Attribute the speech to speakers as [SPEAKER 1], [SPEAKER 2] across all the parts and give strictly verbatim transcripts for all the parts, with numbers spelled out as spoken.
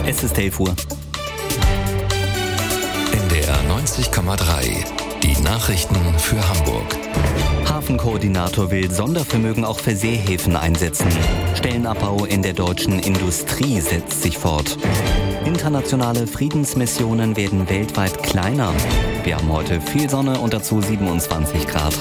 [SPEAKER 1] Es ist elf Uhr.
[SPEAKER 2] N D R neunzig Komma drei. Die Nachrichten für Hamburg.
[SPEAKER 1] Hafenkoordinator will Sondervermögen auch für Seehäfen einsetzen. Stellenabbau in der deutschen Industrie setzt sich fort. Internationale Friedensmissionen werden weltweit kleiner. Wir haben heute viel Sonne und dazu siebenundzwanzig Grad.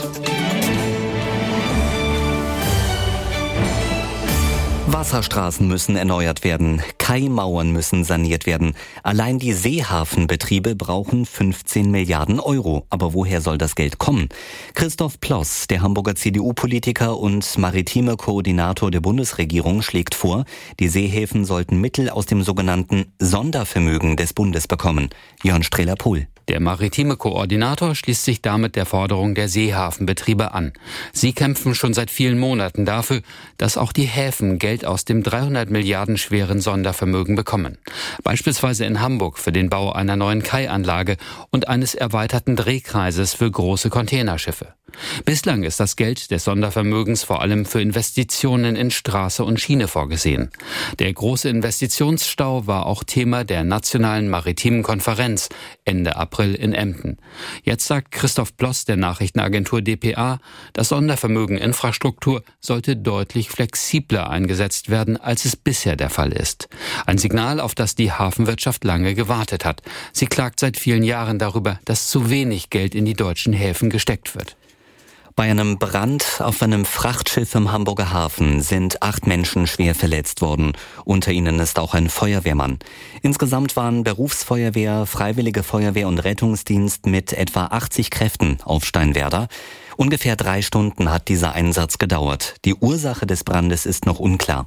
[SPEAKER 1] Wasserstraßen müssen erneuert werden, Kaimauern müssen saniert werden. Allein die Seehafenbetriebe brauchen fünfzehn Milliarden Euro. Aber woher soll das Geld kommen? Christoph Ploss, der Hamburger C D U-Politiker und maritime Koordinator der Bundesregierung, schlägt vor, die Seehäfen sollten Mittel aus dem sogenannten Sondervermögen des Bundes bekommen. Jörn Strehler-Pohl.
[SPEAKER 3] Der maritime Koordinator schließt sich damit der Forderung der Seehafenbetriebe an. Sie kämpfen schon seit vielen Monaten dafür, dass auch die Häfen Geld aus dem dreihundert Milliarden schweren Sondervermögen bekommen. Beispielsweise in Hamburg für den Bau einer neuen Kaianlage und eines erweiterten Drehkreises für große Containerschiffe. Bislang ist das Geld des Sondervermögens vor allem für Investitionen in Straße und Schiene vorgesehen. Der große Investitionsstau war auch Thema der Nationalen Maritimen Konferenz Ende April in Emden. Jetzt sagt Christoph Ploss der Nachrichtenagentur d p a, das Sondervermögen Infrastruktur sollte deutlich flexibler eingesetzt werden, als es bisher der Fall ist. Ein Signal, auf das die Hafenwirtschaft lange gewartet hat. Sie klagt seit vielen Jahren darüber, dass zu wenig Geld in die deutschen Häfen gesteckt wird.
[SPEAKER 1] Bei einem Brand auf einem Frachtschiff im Hamburger Hafen sind acht Menschen schwer verletzt worden. Unter ihnen ist auch ein Feuerwehrmann. Insgesamt waren Berufsfeuerwehr, Freiwillige Feuerwehr und Rettungsdienst mit etwa achtzig Kräften auf Steinwerder. Ungefähr drei Stunden hat dieser Einsatz gedauert. Die Ursache des Brandes ist noch unklar.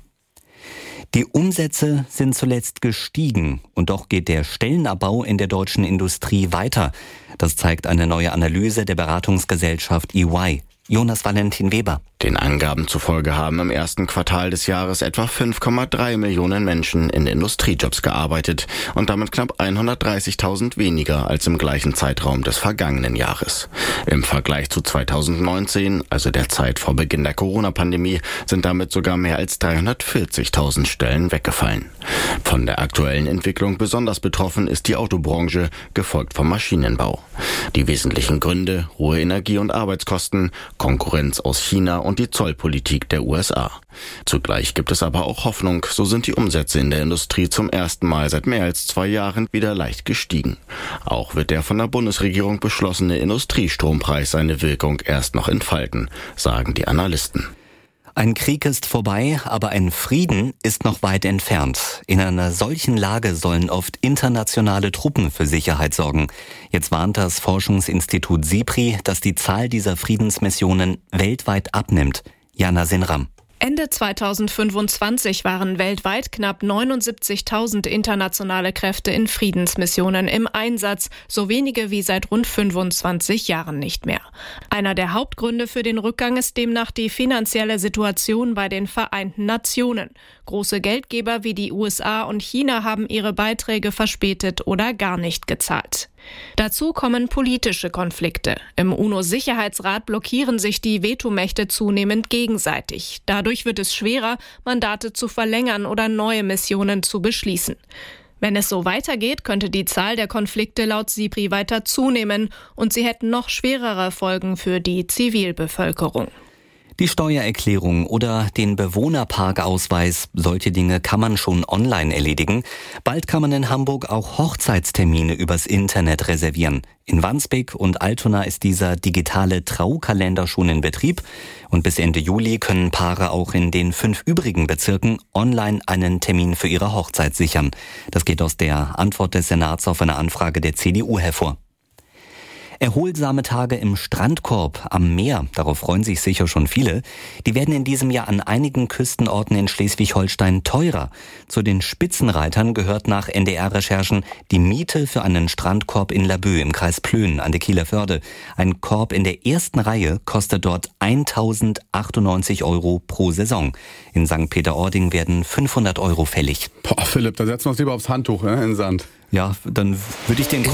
[SPEAKER 1] Die Umsätze sind zuletzt gestiegen und doch geht der Stellenabbau in der deutschen Industrie weiter. Das zeigt eine neue Analyse der Beratungsgesellschaft E Y. Jonas Valentin Weber.
[SPEAKER 4] Den Angaben zufolge haben im ersten Quartal des Jahres etwa fünf Komma drei Millionen Menschen in Industriejobs gearbeitet und damit knapp hundertdreißigtausend weniger als im gleichen Zeitraum des vergangenen Jahres. Im Vergleich zu zweitausendneunzehn, also der Zeit vor Beginn der Corona-Pandemie, sind damit sogar mehr als dreihundertvierzigtausend Stellen weggefallen. Von der aktuellen Entwicklung besonders betroffen ist die Autobranche, gefolgt vom Maschinenbau. Die wesentlichen Gründe: hohe Energie- und Arbeitskosten, Konkurrenz aus China und die Zollpolitik der U S A. Zugleich gibt es aber auch Hoffnung, so sind die Umsätze in der Industrie zum ersten Mal seit mehr als zwei Jahren wieder leicht gestiegen. Auch wird der von der Bundesregierung beschlossene Industriestrompreis seine Wirkung erst noch entfalten, sagen die Analysten.
[SPEAKER 1] Ein Krieg ist vorbei, aber ein Frieden ist noch weit entfernt. In einer solchen Lage sollen oft internationale Truppen für Sicherheit sorgen. Jetzt warnt das Forschungsinstitut SIPRI, dass die Zahl dieser Friedensmissionen weltweit abnimmt. Jana Sinram.
[SPEAKER 5] Ende zweitausendfünfundzwanzig waren weltweit knapp neunundsiebzigtausend internationale Kräfte in Friedensmissionen im Einsatz, so wenige wie seit rund fünfundzwanzig Jahren nicht mehr. Einer der Hauptgründe für den Rückgang ist demnach die finanzielle Situation bei den Vereinten Nationen. Große Geldgeber wie die U S A und China haben ihre Beiträge verspätet oder gar nicht gezahlt. Dazu kommen politische Konflikte. Im UNO-Sicherheitsrat blockieren sich die Vetomächte zunehmend gegenseitig. Dadurch wird es schwerer, Mandate zu verlängern oder neue Missionen zu beschließen. Wenn es so weitergeht, könnte die Zahl der Konflikte laut SIPRI weiter zunehmen und sie hätten noch schwerere Folgen für die Zivilbevölkerung.
[SPEAKER 1] Die Steuererklärung oder den Bewohnerparkausweis, solche Dinge kann man schon online erledigen. Bald kann man in Hamburg auch Hochzeitstermine übers Internet reservieren. In Wandsbek und Altona ist dieser digitale Traukalender schon in Betrieb. Und bis Ende Juli können Paare auch in den fünf übrigen Bezirken online einen Termin für ihre Hochzeit sichern. Das geht aus der Antwort des Senats auf eine Anfrage der C D U hervor. Erholsame Tage im Strandkorb am Meer, darauf freuen sich sicher schon viele. Die werden in diesem Jahr an einigen Küstenorten in Schleswig-Holstein teurer. Zu den Spitzenreitern gehört nach N D R-Recherchen die Miete für einen Strandkorb in Laboe im Kreis Plön an der Kieler Förde. Ein Korb in der ersten Reihe kostet dort eintausendachtundneunzig Euro pro Saison. In Sankt Peter-Ording werden fünfhundert Euro fällig.
[SPEAKER 6] Boah, Philipp, da setzen wir uns lieber aufs Handtuch, ne, in den Sand.
[SPEAKER 1] Ja, dann würde ich den